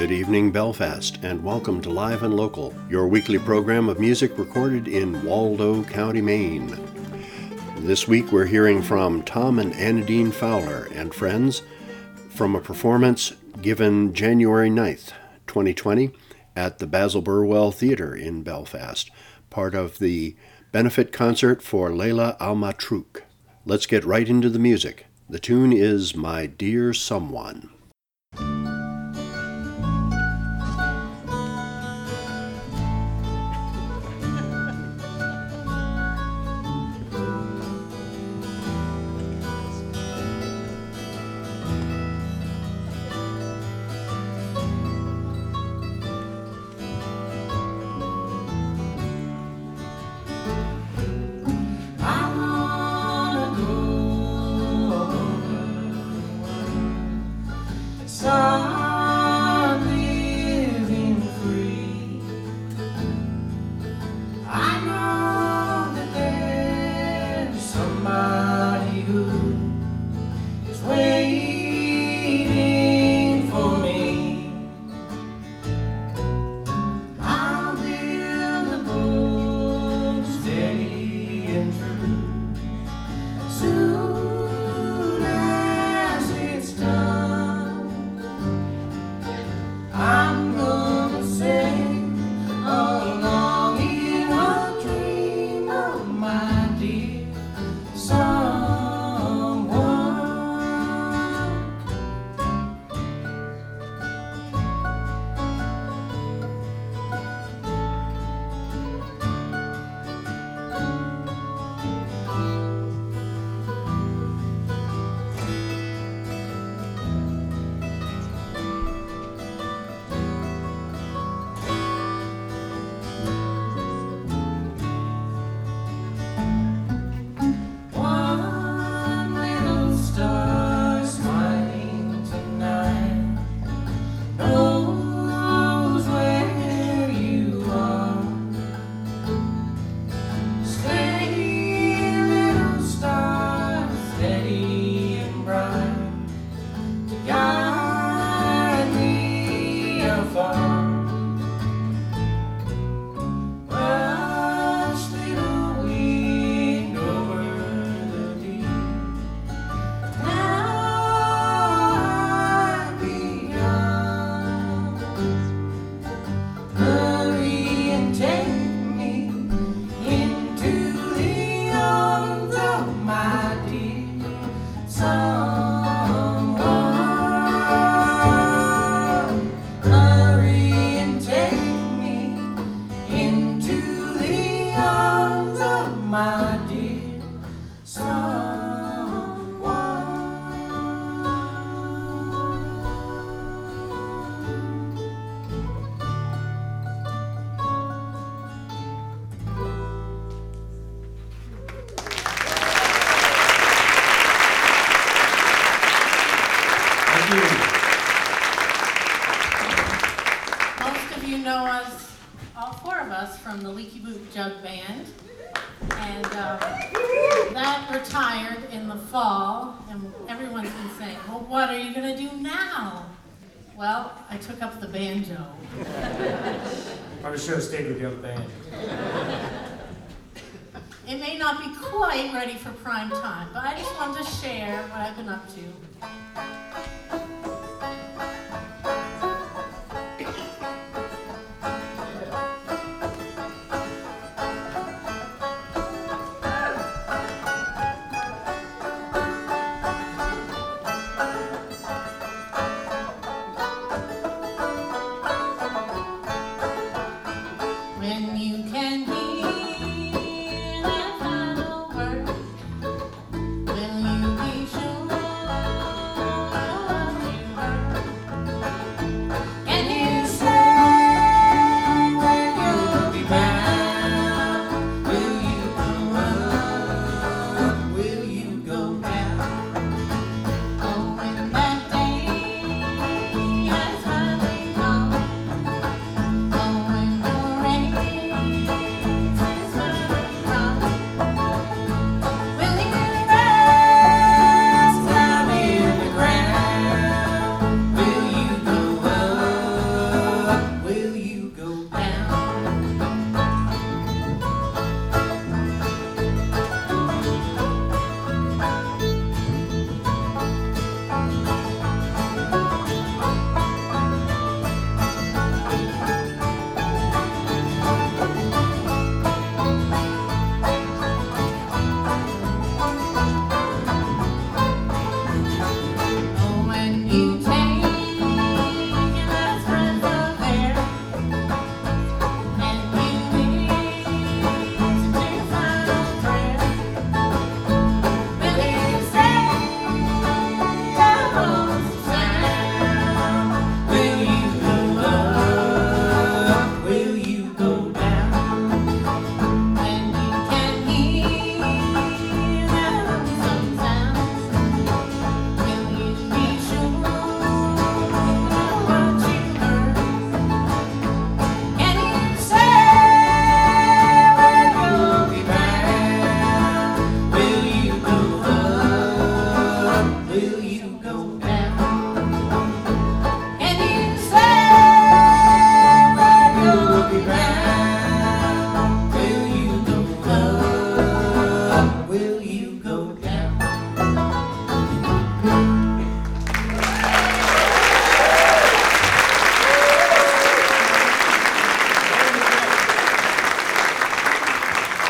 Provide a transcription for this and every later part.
Good evening, Belfast, and welcome to Live and Local, your weekly program of music recorded in Waldo County, Maine. This week we're hearing from Tom and Annadine Fowler and friends from a performance given January 9th, 2020 at the Basil Burwell Theatre in Belfast, part of the benefit concert for Leila Al-Matrouk. Let's get right into the music. The tune is My Dear Someone. I took up the banjo. Probably should have stayed with the other band. It may not be quite ready for prime time, but I just wanted to share what I've been up to. Will you be sure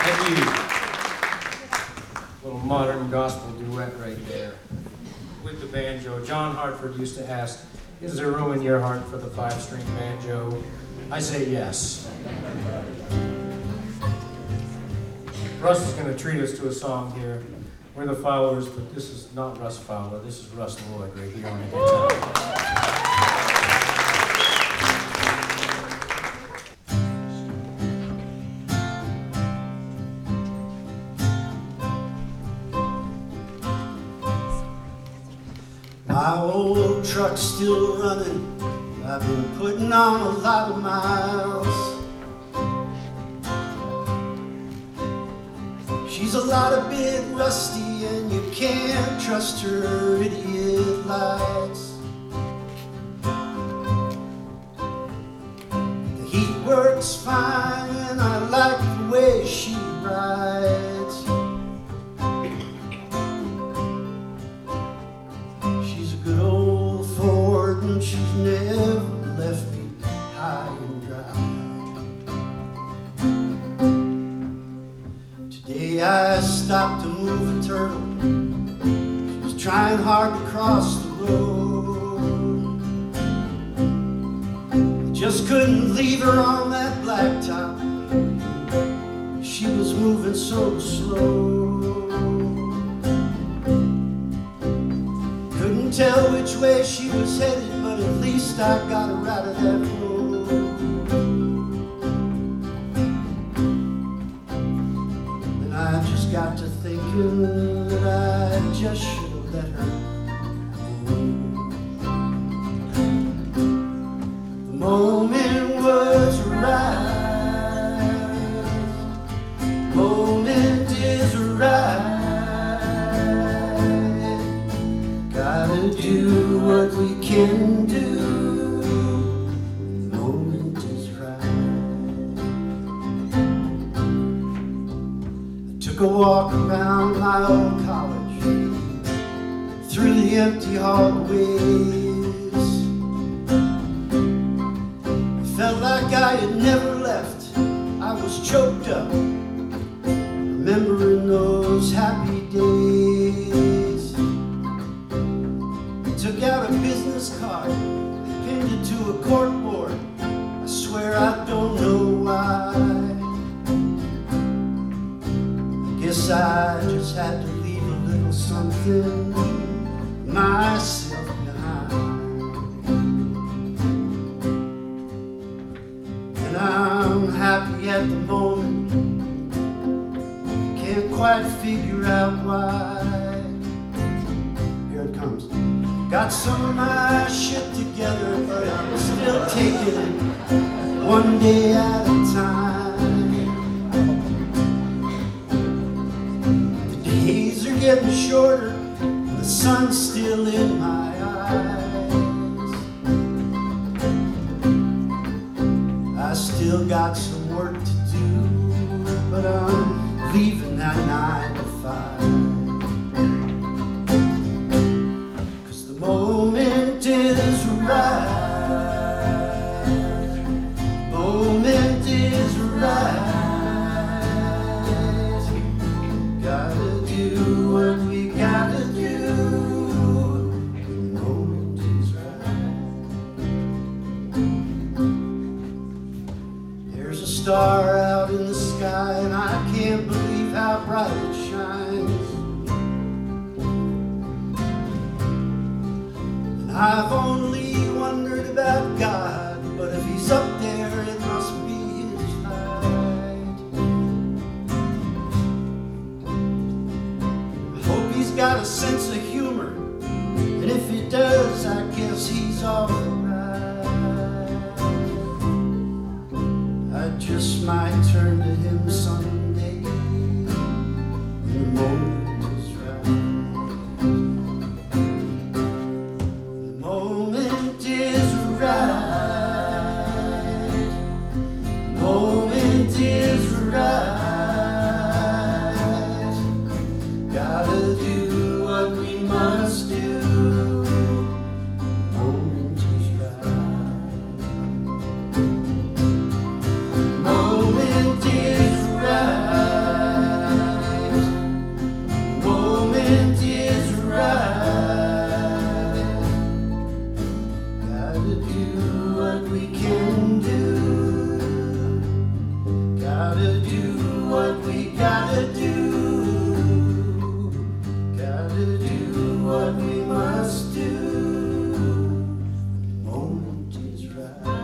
Thank you. Little modern gospel duet right there with the banjo. John Hartford used to ask, is there room in your heart for the 5-string banjo? I say yes. Russ is going to treat us to a song here. We're the Fowlers, but this is not Russ Fowler. This is Russ Lloyd right here on the guitar. My old truck's still running. I've been putting on a lot of miles. She's a lot a bit rusty and you can't trust her idiot lights. The heat works fine and I like the way she rides. She's a good old Ford and she's never left me high and dry. Today I stopped to move a turtle. She was trying hard to cross the road. I just couldn't leave her on that blacktop. She was moving so slow. Couldn't tell which way she was headed, but at least I got her out of that road. And I just got to thinking that I just should have let her go. The moment was right. The moment is right. Gotta do what we can do. The moment is right. I took a walk around my old college, through the empty hallways. I felt like I had never left. I was choked up, remembering those happy days. Took out a business card, pinned it to a corkboard. I swear I don't know why. I guess I just had to leave a little something myself behind. And I'm happy at the moment, can't quite figure out why. Here it comes. Got some of my shit together, but I'm still taking it one day at a time. The days are getting shorter, and the sun's still in my eyes. I still got some work to do, but I'm leaving that 9 to 5. The moment is right. The moment is right. Gotta do what we gotta do. The moment is right. There's a star out in the sky, and I can't believe how bright it shines. I've only wondered about God, but if he's up there, it must be his light. I hope he's got a sense of humor, and if he does, I guess he's alright. I just might turn to him someday when the moment is right. Moment is right. Gotta do what we must do. Moment is right. Moment gotta do what we must do. The moment is right.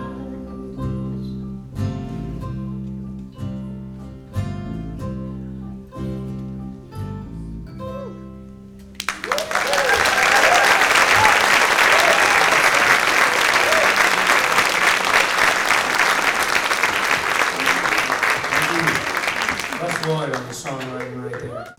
Russ Lloyd on the songwriting right there.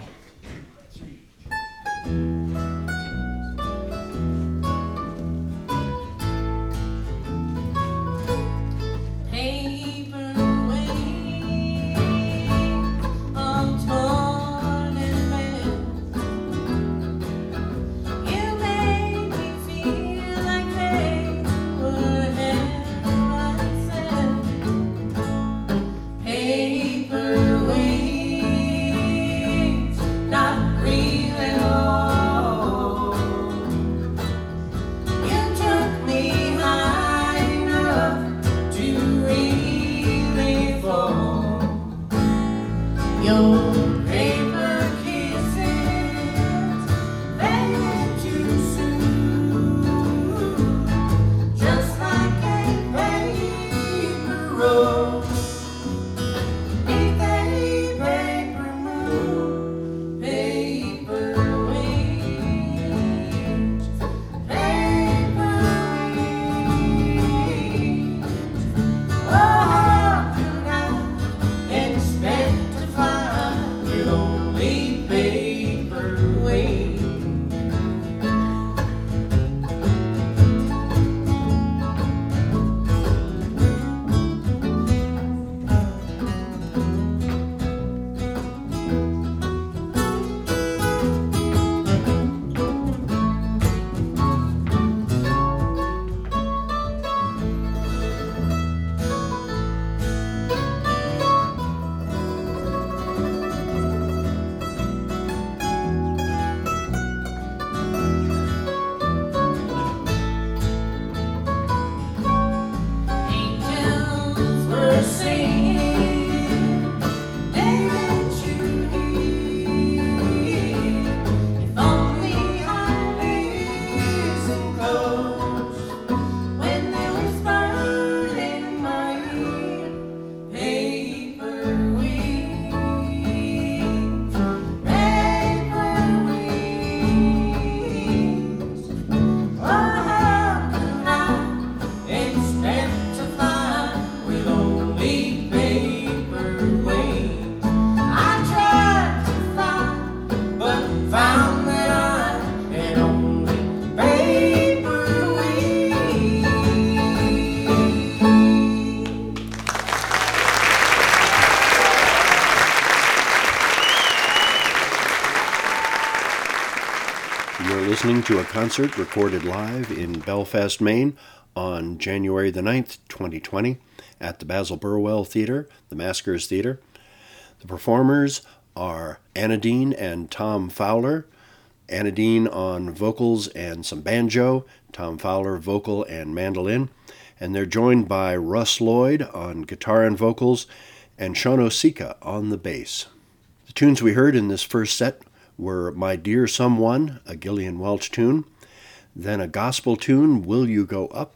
Listening to a concert recorded live in Belfast, Maine on January the 9th, 2020 at the Basil Burwell Theatre, the Maskers Theatre. The performers are Anna Dean and Tom Fowler. Anna Dean on vocals and some banjo, Tom Fowler vocal and mandolin, and they're joined by Russ Lloyd on guitar and vocals and Shono Sika on the bass. The tunes we heard in this first set were My Dear Someone, a Gillian Welch tune, then a gospel tune, Will You Go Up?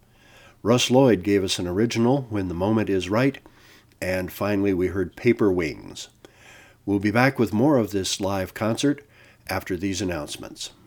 Russ Lloyd gave us an original, When the Moment Is Right, and finally we heard Paper Wings. We'll be back with more of this live concert after these announcements.